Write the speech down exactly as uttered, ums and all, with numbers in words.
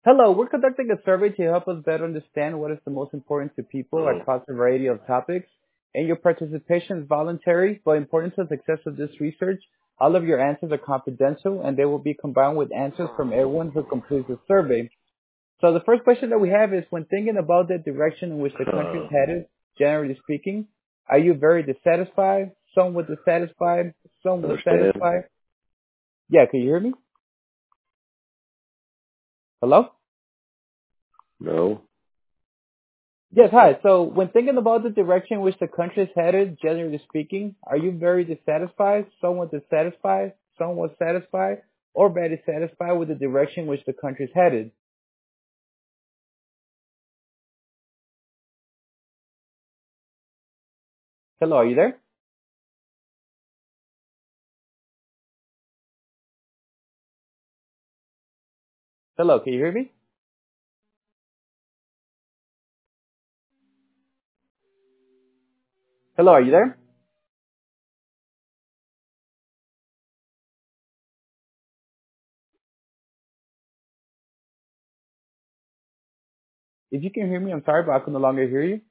Hello, we're conducting a survey to help us better understand what is the most important to people across a variety of topics, and your participation is voluntary, but important to the success of this research. All of your answers are confidential, and they will be combined with answers from everyone who completes the survey. So the first question that we have is, when thinking about the direction in which the country is Uh, headed, generally speaking, are you very dissatisfied, somewhat dissatisfied, somewhat understand? satisfied? Yeah, can you hear me? Hello? No. Yes, hi. So when thinking about the direction in which the country is headed, generally speaking, are you very dissatisfied, somewhat dissatisfied, somewhat satisfied, or very satisfied with the direction in which the country is headed? Hello, are you there? Hello, can you hear me? Hello, are you there? If you can hear me, I'm sorry, but I can no longer hear you.